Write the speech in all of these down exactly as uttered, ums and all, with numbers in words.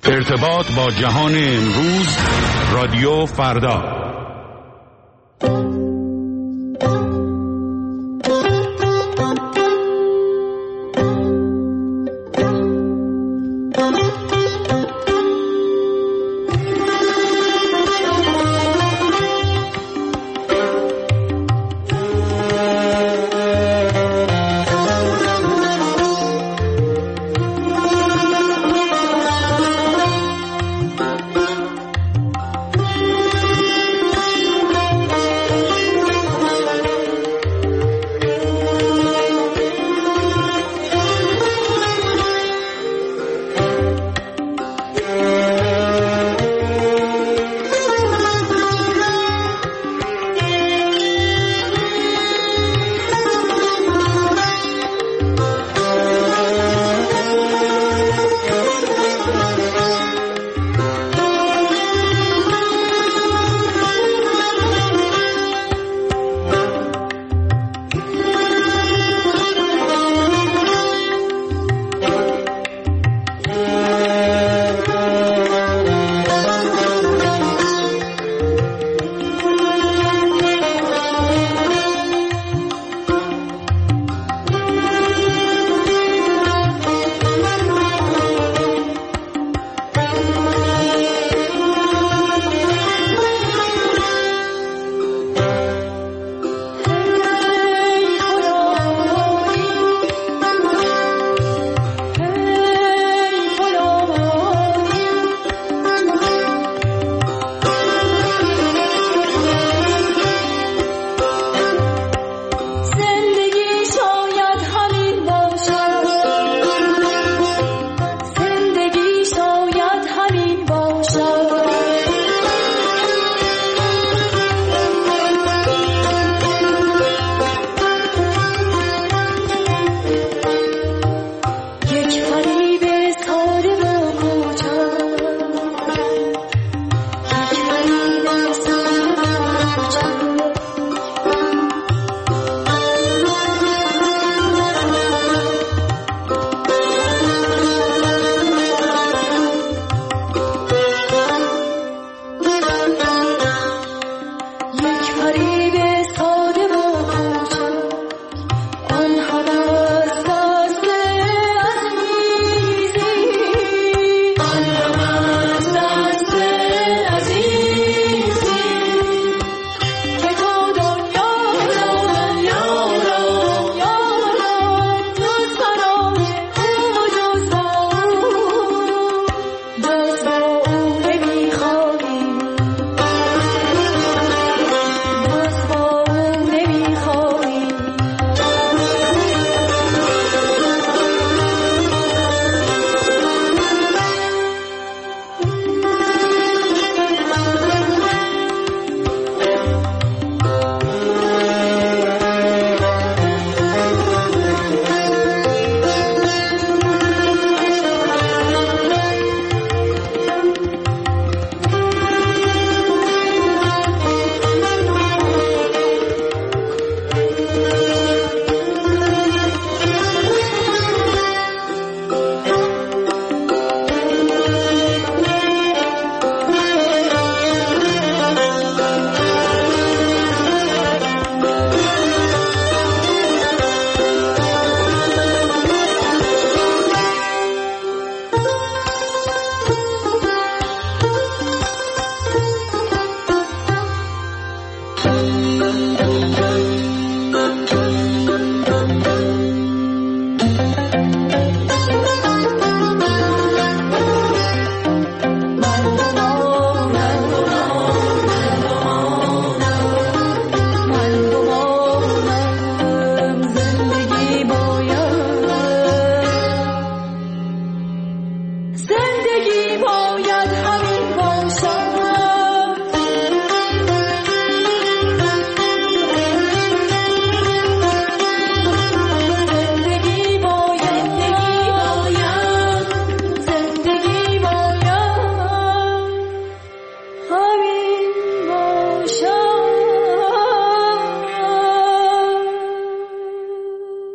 ارتباط با جهان امروز، رادیو فردا.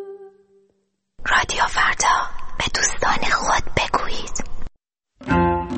رادیو فردا به دوستان خود بگویید.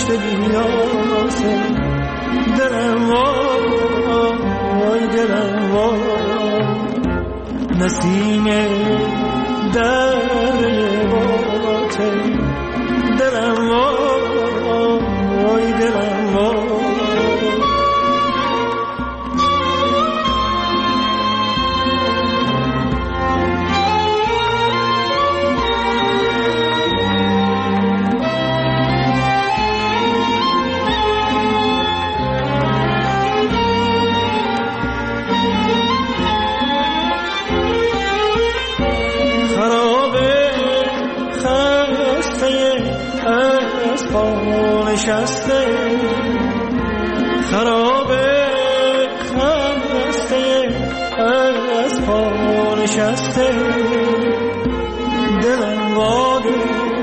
دشت بیاسه دلم وای دلم وای نسیم دره باته دلم وای دلم وای نشسته خرابه خسته از پا نشسته دلم واده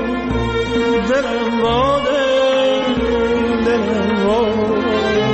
دلم واده دلم واده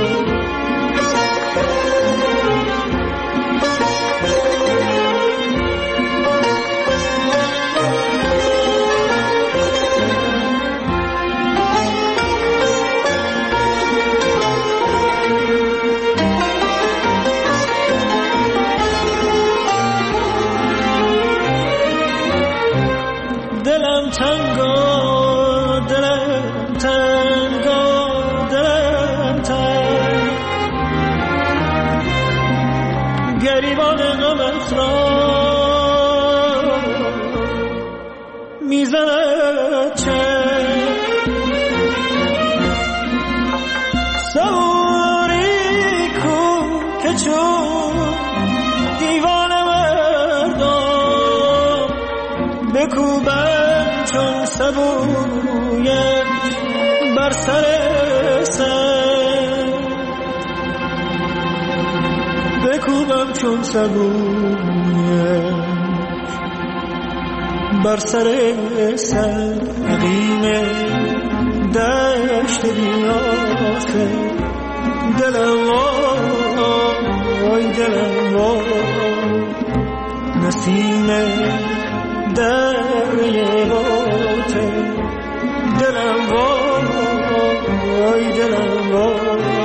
گریبان غمت را میزند چه سواری کو که چون دیوان مردم بکوبم چون سبویت بر سر سر بکوبم چون سبویت بر سر سر نقیم دشت بیاسه دلم وای دلم وای نسیم دره باته دلم وای دلم وای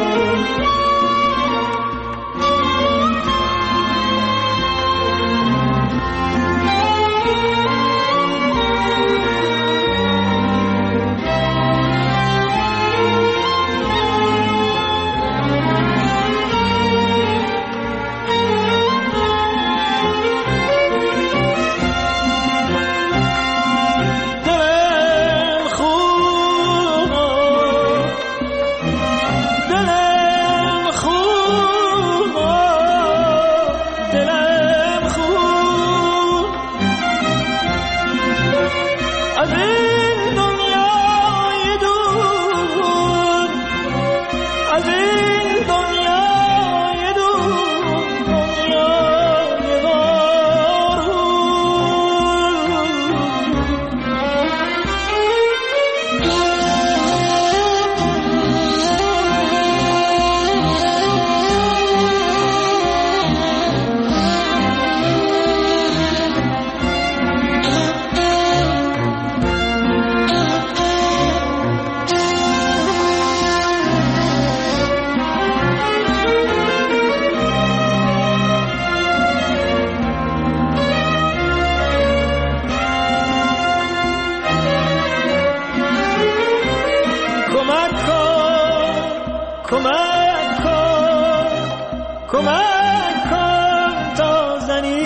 کمک کن تا زنی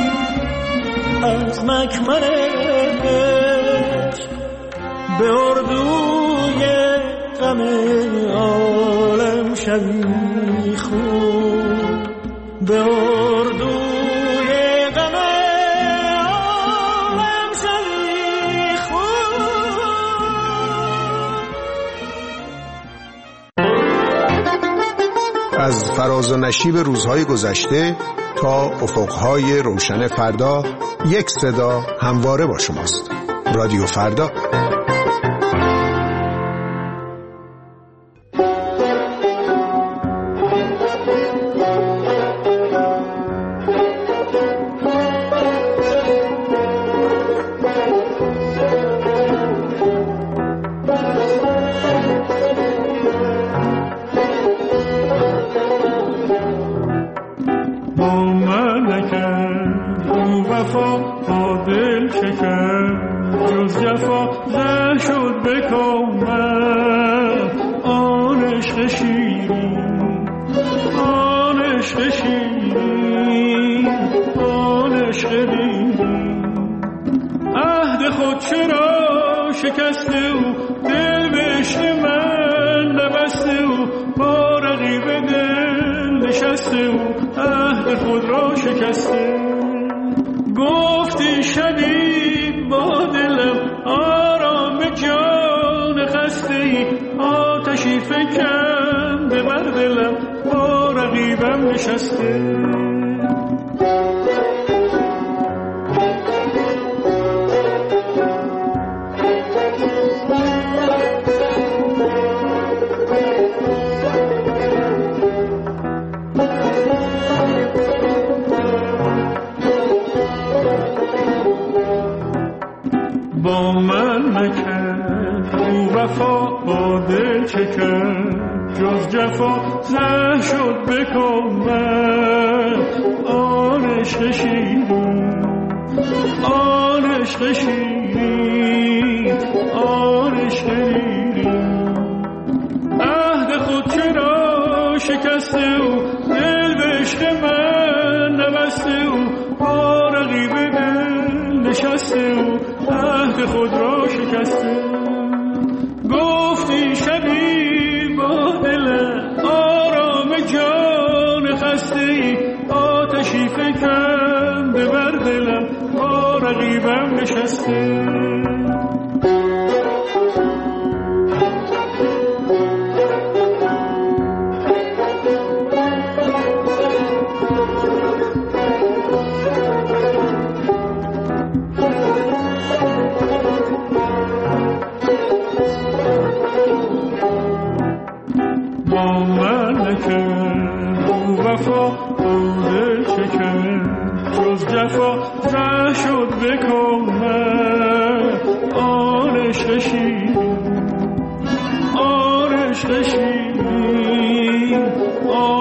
از مکمن عشق به اردوی غم عالم شوی خون به اردوی غم عالم شوی خون. از فراز و نشیب روزهای گذشته تا افقهای روشن فردا، یک صدا همواره با شماست. رادیو فردا. عشق شیرین آن عشق شیرین آن عشق دیرین عهد خود چرا شکسته او دل به عشق من نبسته او با رقیب دل نشسته او عهد خود را شکسته گفتی شبی با دلم آرام جان خسته ای آتشی فکنده بر دلم با رقیبم نشسته با من مکن رو وفا با دل چکن جز جفا زه شد بکن من آن عشق شیرین آن عشق شیرین آن عشق دیرین عهد خود چرا شکسته او دل به عشق من نبسته او با رقیب دل نشسته او عهد خود را شکسته گفتی شبی با دل آرام جان خسته ای آتشی فکنده بر دلم با رقیبم نشسته با من نکن رو وفا دل چکن جز جفا زه شد بکن من آن عشق شیرین آن عشق شیرین